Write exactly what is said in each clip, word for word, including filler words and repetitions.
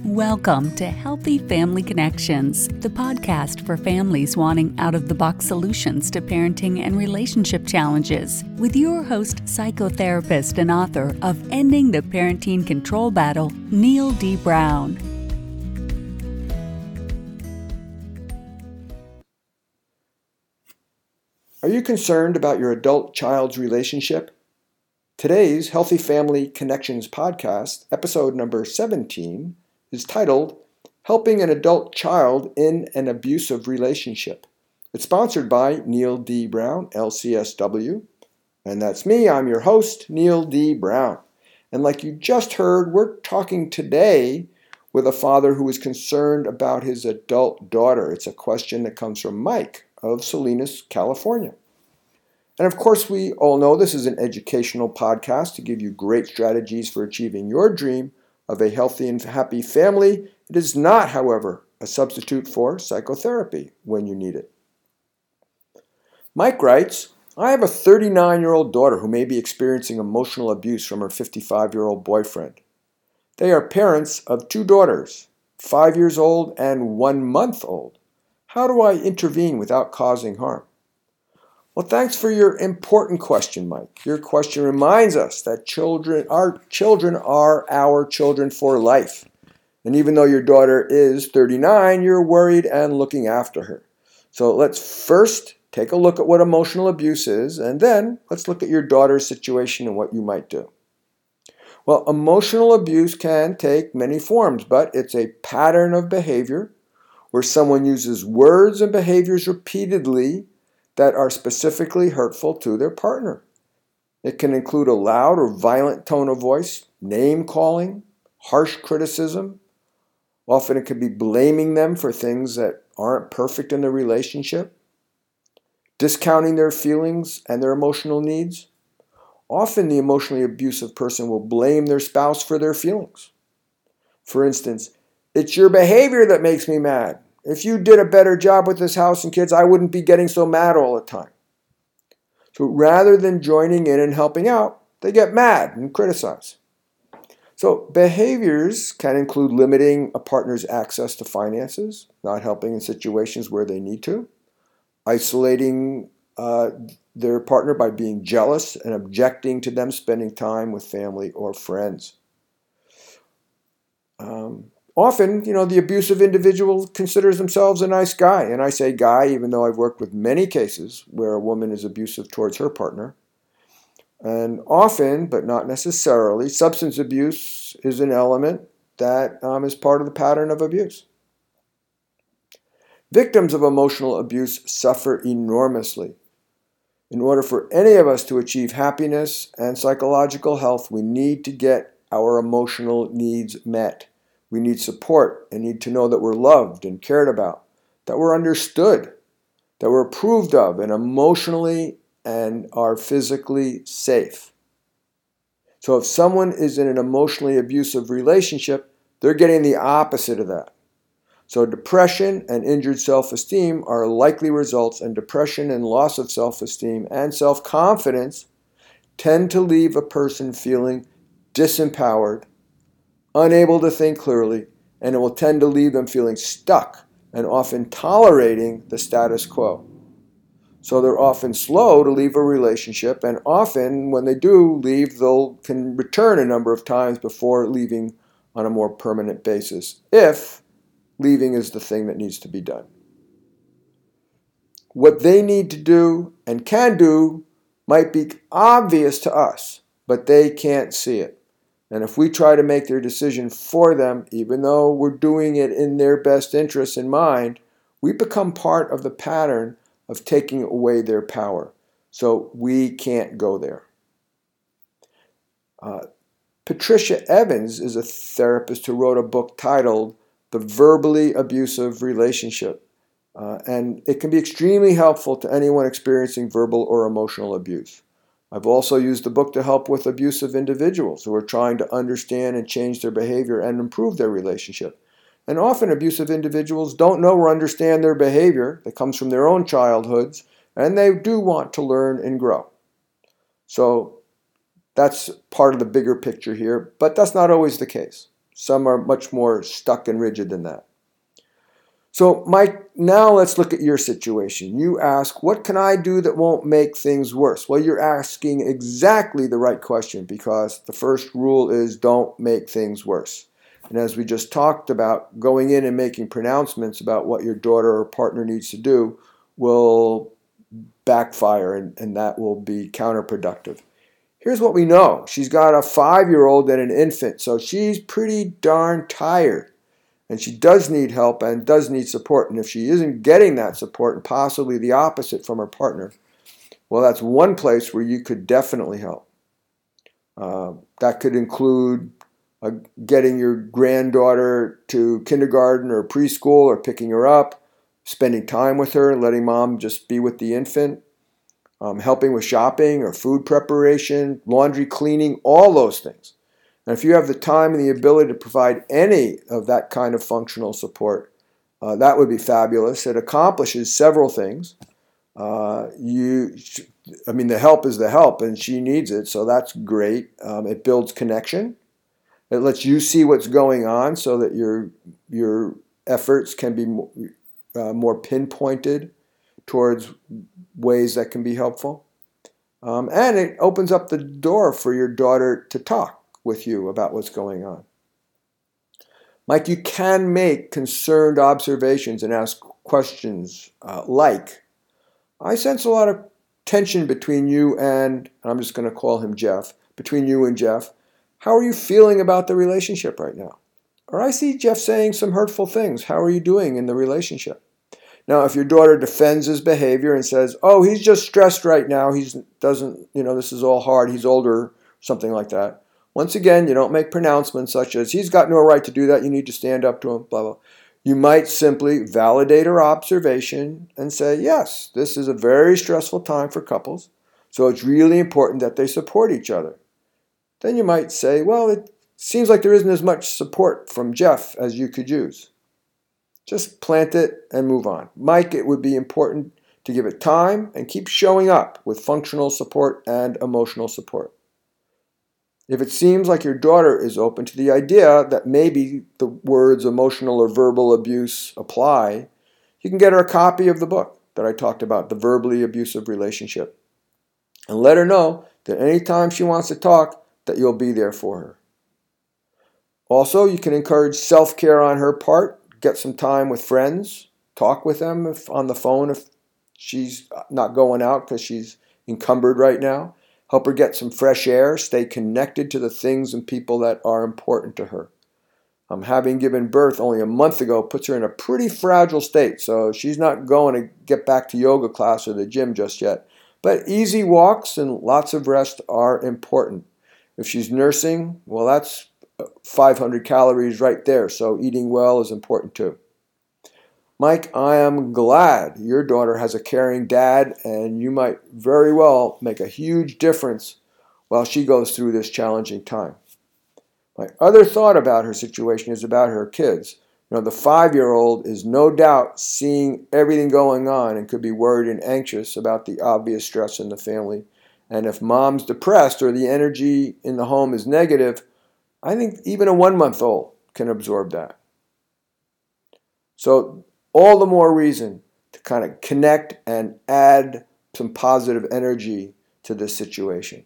Welcome to Healthy Family Connections, the podcast for families wanting out-of-the-box solutions to parenting and relationship challenges, with your host, psychotherapist and author of Ending the Parenting Control Battle, Neil D. Brown. Are you concerned about your adult-child's relationship? Today's Healthy Family Connections podcast, episode number seventeen, is titled, Helping an Adult Child in an Abusive Relationship. It's sponsored by Neil D. Brown, L C S W. And that's me, I'm your host, Neil D. Brown. And like you just heard, we're talking today with a father who is concerned about his adult daughter. It's a question that comes from Mike of Salinas, California. And of course, we all know this is an educational podcast to give you great strategies for achieving your dream of a healthy and happy family. It is not, however, a substitute for psychotherapy when you need it. Mike writes, I have a thirty-nine-year-old daughter who may be experiencing emotional abuse from her fifty-five-year-old boyfriend. They are parents of two daughters, five years old and one month old. How do I intervene without causing harm? Well, thanks for your important question, Mike. Your question reminds us that children, our children are our children for life. And even though your daughter is thirty-nine, you're worried and looking after her. So let's first take a look at what emotional abuse is, and then let's look at your daughter's situation and what you might do. Well, emotional abuse can take many forms, but it's a pattern of behavior where someone uses words and behaviors repeatedly that are specifically hurtful to their partner. It can include a loud or violent tone of voice, name-calling, harsh criticism. Often it could be blaming them for things that aren't perfect in the relationship, discounting their feelings and their emotional needs. Often the emotionally abusive person will blame their spouse for their feelings. For instance, it's your behavior that makes me mad. If you did a better job with this house and kids, I wouldn't be getting so mad all the time. So rather than joining in and helping out, they get mad and criticize. So behaviors can include limiting a partner's access to finances, not helping in situations where they need to, isolating uh, their partner by being jealous and objecting to them spending time with family or friends. Um, Often, you know, the abusive individual considers themselves a nice guy. And I say guy, even though I've worked with many cases where a woman is abusive towards her partner. And often, but not necessarily, substance abuse is an element that um, is part of the pattern of abuse. Victims of emotional abuse suffer enormously. In order for any of us to achieve happiness and psychological health, we need to get our emotional needs met. We need support and need to know that we're loved and cared about, that we're understood, that we're approved of and emotionally and are physically safe. So if someone is in an emotionally abusive relationship, they're getting the opposite of that. So depression and injured self-esteem are likely results, and depression and loss of self-esteem and self-confidence tend to leave a person feeling disempowered, unable to think clearly, and it will tend to leave them feeling stuck and often tolerating the status quo. So they're often slow to leave a relationship, and often when they do leave, they'll can return a number of times before leaving on a more permanent basis, if leaving is the thing that needs to be done. What they need to do and can do might be obvious to us, but they can't see it. And if we try to make their decision for them, even though we're doing it in their best interests in mind, we become part of the pattern of taking away their power. So we can't go there. Uh, Patricia Evans is a therapist who wrote a book titled The Verbally Abusive Relationship. Uh, and it can be extremely helpful to anyone experiencing verbal or emotional abuse. I've also used the book to help with abusive individuals who are trying to understand and change their behavior and improve their relationship. And often abusive individuals don't know or understand their behavior that comes from their own childhoods, and they do want to learn and grow. So that's part of the bigger picture here, but that's not always the case. Some are much more stuck and rigid than that. So, Mike, now let's look at your situation. You ask, what can I do that won't make things worse? Well, you're asking exactly the right question, because the first rule is don't make things worse. And as we just talked about, going in and making pronouncements about what your daughter or partner needs to do will backfire, and, and that will be counterproductive. Here's what we know. She's got a five-year-old and an infant, so she's pretty darn tired. And she does need help and does need support. And if she isn't getting that support, and possibly the opposite from her partner, well, that's one place where you could definitely help. Uh, that could include uh, getting your granddaughter to kindergarten or preschool, or picking her up, spending time with her, letting mom just be with the infant, um, helping with shopping or food preparation, laundry, cleaning, all those things. And if you have the time and the ability to provide any of that kind of functional support, uh, that would be fabulous. It accomplishes several things. Uh, you, I mean, the help is the help, and she needs it, so that's great. Um, it builds connection. It lets you see what's going on, so that your your efforts can be more, uh, more pinpointed towards ways that can be helpful. Um, and it opens up the door for your daughter to talk with you about what's going on. Mike, you can make concerned observations and ask questions uh, like, I sense a lot of tension between you and, I'm just going to call him Jeff, between you and Jeff. How are you feeling about the relationship right now? Or I see Jeff saying some hurtful things. How are you doing in the relationship? Now, if your daughter defends his behavior and says, oh, he's just stressed right now, he doesn't, you know, this is all hard, he's older, something like that. Once again, you don't make pronouncements such as, he's got no right to do that, you need to stand up to him, blah, blah. You might simply validate her observation and say, yes, this is a very stressful time for couples, so it's really important that they support each other. Then you might say, well, it seems like there isn't as much support from Jeff as you could use. Just plant it and move on. Mike, it would be important to give it time and keep showing up with functional support and emotional support. If it seems like your daughter is open to the idea that maybe the words emotional or verbal abuse apply, you can get her a copy of the book that I talked about, The Verbally Abusive Relationship, and let her know that anytime she wants to talk, that you'll be there for her. Also, you can encourage self-care on her part, get some time with friends, talk with them if on the phone if she's not going out because she's encumbered right now. Help her get some fresh air, stay connected to the things and people that are important to her. Um, having given birth only a month ago puts her in a pretty fragile state, so she's not going to get back to yoga class or the gym just yet. But easy walks and lots of rest are important. If she's nursing, well, that's five hundred calories right there, so eating well is important too. Mike, I am glad your daughter has a caring dad, and you might very well make a huge difference while she goes through this challenging time. My other thought about her situation is about her kids. You know, the five-year-old is no doubt seeing everything going on and could be worried and anxious about the obvious stress in the family. And if mom's depressed or the energy in the home is negative, I think even a one-month-old can absorb that. So all the more reason to kind of connect and add some positive energy to this situation.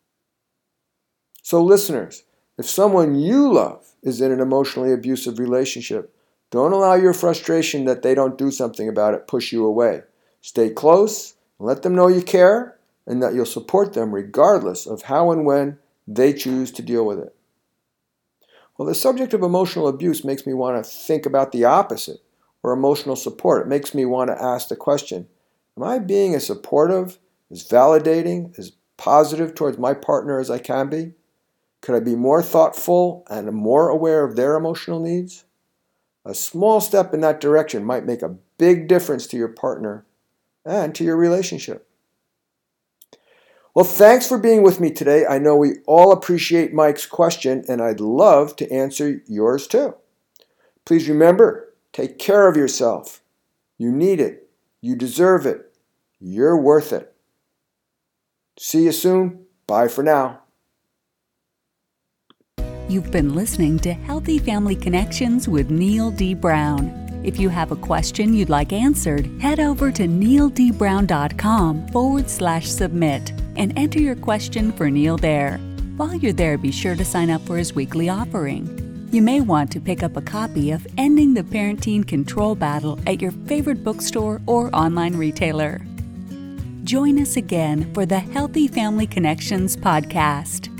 So listeners, if someone you love is in an emotionally abusive relationship, don't allow your frustration that they don't do something about it push you away. Stay close, and let them know you care, and that you'll support them regardless of how and when they choose to deal with it. Well, the subject of emotional abuse makes me want to think about the opposite, or emotional support. It makes me want to ask the question, am I being as supportive, as validating, as positive towards my partner as I can be? Could I be more thoughtful and more aware of their emotional needs? A small step in that direction might make a big difference to your partner and to your relationship. Well, thanks for being with me today. I know we all appreciate Mike's question, and I'd love to answer yours too. Please remember, take care of yourself. You need it. You deserve it. You're worth it. See you soon. Bye for now. You've been listening to Healthy Family Connections with Neil D. Brown. If you have a question you'd like answered, head over to neildbrown.com forward slash submit and enter your question for Neil there. While you're there, be sure to sign up for his weekly offering. You may want to pick up a copy of Ending the Parenting Control Battle at your favorite bookstore or online retailer. Join us again for the Healthy Family Connections podcast.